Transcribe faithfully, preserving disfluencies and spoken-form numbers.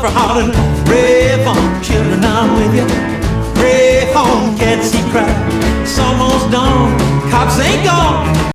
for hollering, brave home, children, I'm with you. Brave home, can't see cry. It's almost dawn, cops ain't gone.